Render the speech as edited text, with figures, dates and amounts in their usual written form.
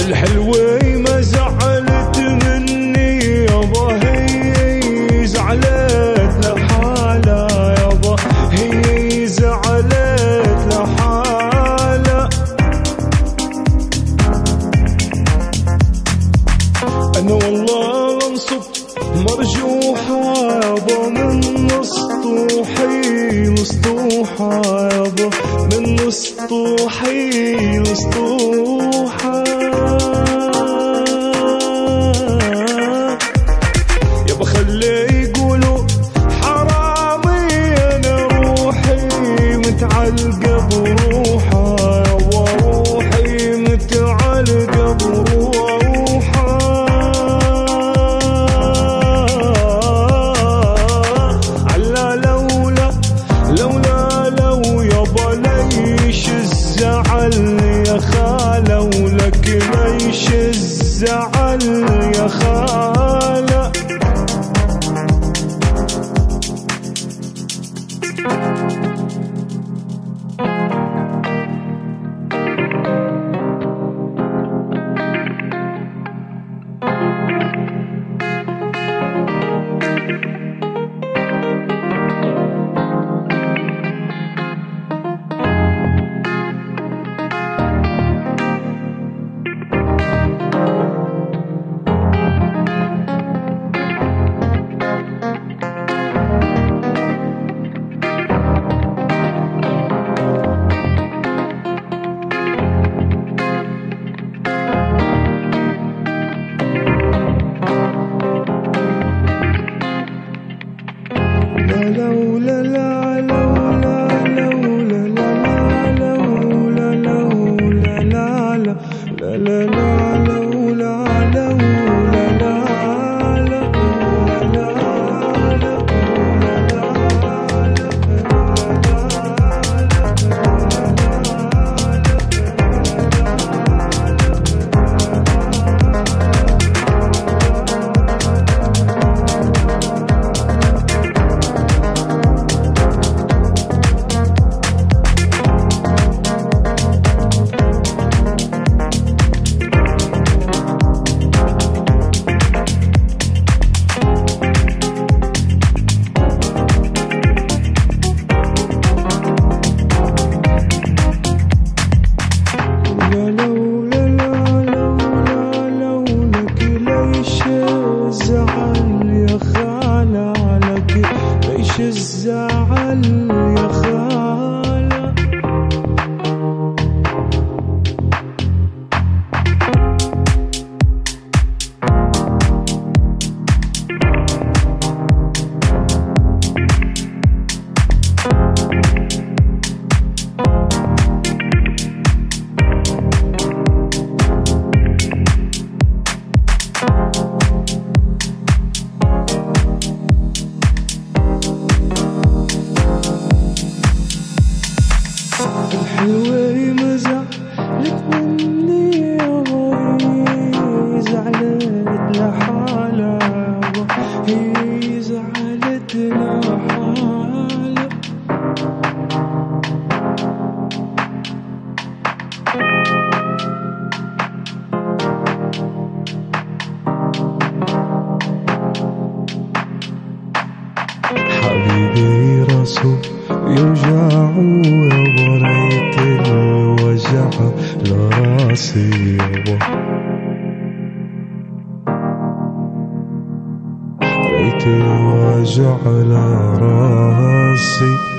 الحلوة ما زعلت مني يابا، هي زعلت لحالها يابا، هي زعلت لحالها. انا والله لنصب مرجوحة يابا، من سطوحي لسطوحة يابا، من سطوحي لسطوحة. يابا خلي يقولوا حرامي انا روحي متعلقة بروحها يابا، روحي متعلقة بروحها. علا لولا لو يابا ليش الزعل يا خالة، ولك ليش الزعل يا خالة. ليش الزعل يا خالة. الحلوة ما زعلت مني يابا، زعلت لحالها يابا، هي زعلت لحالها. حبيبي راسه يوجع يابا، ريت الوجع لراسي يابا، ريت الوجع لراسي.